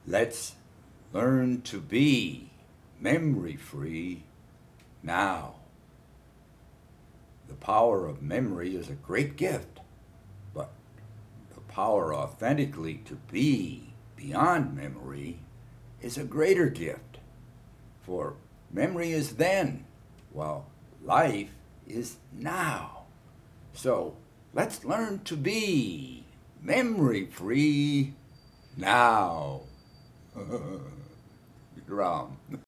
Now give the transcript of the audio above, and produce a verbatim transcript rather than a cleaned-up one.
Let's learn to be memory free now. The power of memory is a great gift, but the power authentically to be beyond memory is a greater gift. For memory is then, while life is now. So let's learn to be memory free now. Ram.